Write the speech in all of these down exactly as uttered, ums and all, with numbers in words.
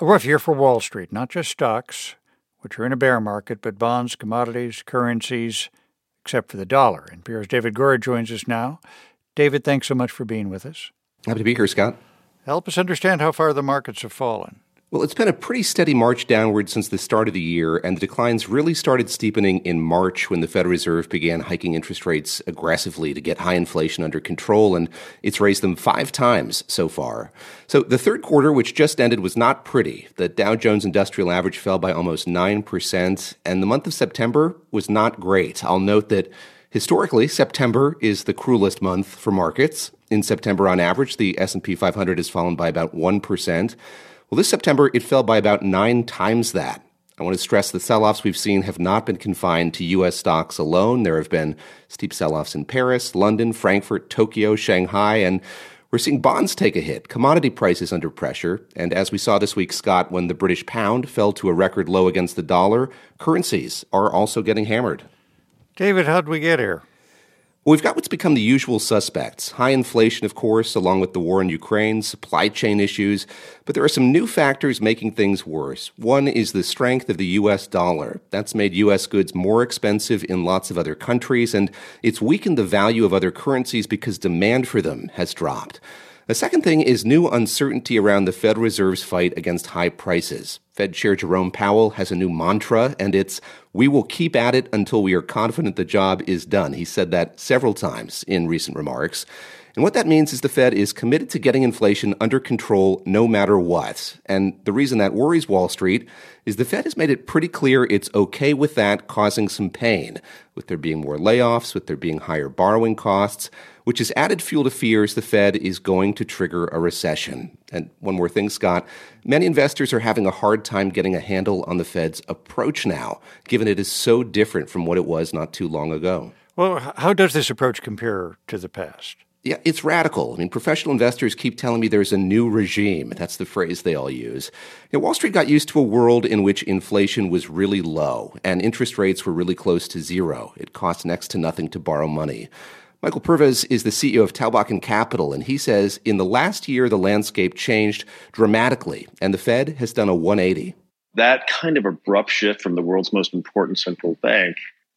A rough year for Wall Street, not just stocks, which are in a bear market, but bonds, commodities, currencies, except for the dollar. N P R's David Gura joins us now. David, thanks so much for being with us. Happy to be here, Scott. Help us understand how far the markets have fallen. Well, it's been a pretty steady march downward since the start of the year, and the declines really started steepening in March when the Federal Reserve began hiking interest rates aggressively to get high inflation under control, and it's raised them five times so far. So the third quarter, which just ended, was not pretty. The Dow Jones Industrial Average fell by almost nine percent, and the month of September was not great. I'll note that historically, September is the cruelest month for markets. In September, on average, the S and P five hundred has fallen by about one percent. Well, this September, it fell by about nine times that. I want to stress the sell-offs we've seen have not been confined to U S stocks alone. There have been steep sell-offs in Paris, London, Frankfurt, Tokyo, Shanghai, and we're seeing bonds take a hit, commodity prices under pressure, and as we saw this week, Scott, when the British pound fell to a record low against the dollar, currencies are also getting hammered. David, how'd we get here? Well, we've got what's become the usual suspects. High inflation, of course, along with the war in Ukraine, supply chain issues. But there are some new factors making things worse. One is the strength of the U S dollar. That's made U S goods more expensive in lots of other countries, and it's weakened the value of other currencies because demand for them has dropped. The second thing is new uncertainty around the Federal Reserve's fight against high prices. Fed Chair Jerome Powell has a new mantra, and it's, "We will keep at it until we are confident the job is done." He said that several times in recent remarks. And what that means is the Fed is committed to getting inflation under control no matter what. And the reason that worries Wall Street is the Fed has made it pretty clear it's okay with that causing some pain, with there being more layoffs, with there being higher borrowing costs, which has added fuel to fears the Fed is going to trigger a recession. And one more thing, Scott, many investors are having a hard time getting a handle on the Fed's approach now, given it is so different from what it was not too long ago. Well, how does this approach compare to the past? Yeah, it's radical. I mean, professional investors keep telling me there's a new regime. That's the phrase they all use. You know, Wall Street got used to a world in which inflation was really low and interest rates were really close to zero. It cost next to nothing to borrow money. Michael Purves is the C E O of Talbot and Capital, and he says in the last year, the landscape changed dramatically, and the Fed has done a one eighty. That kind of abrupt shift from the world's most important central bank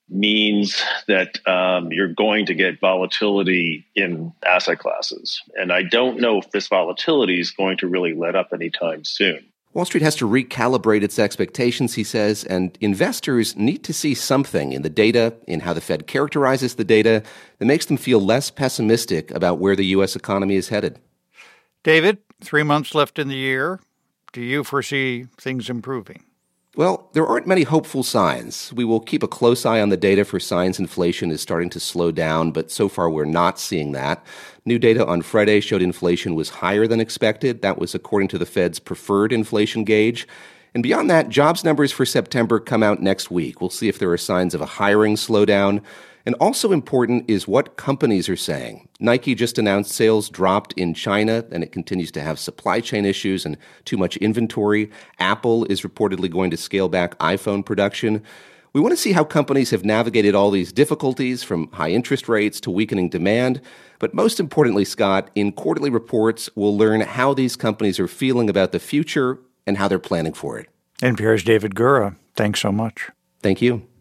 means that um, you're going to get volatility in asset classes. And I don't know if this volatility is going to really let up anytime soon. Wall Street has to recalibrate its expectations, he says, and investors need to see something in the data, in how the Fed characterizes the data, that makes them feel less pessimistic about where the U S economy is headed. David, three months left in the year. Do you foresee things improving? Well, there aren't many hopeful signs. We will keep a close eye on the data for signs inflation is starting to slow down, but so far we're not seeing that. New data on Friday showed inflation was higher than expected. That was according to the Fed's preferred inflation gauge. And beyond that, jobs numbers for September come out next week. We'll see if there are signs of a hiring slowdown. And also important is what companies are saying. Nike just announced sales dropped in China, and it continues to have supply chain issues and too much inventory. Apple is reportedly going to scale back iPhone production. We want to see how companies have navigated all these difficulties, from high interest rates to weakening demand. But most importantly, Scott, in quarterly reports, we'll learn how these companies are feeling about the future and how they're planning for it. N P R's David Gura, thanks so much. Thank you.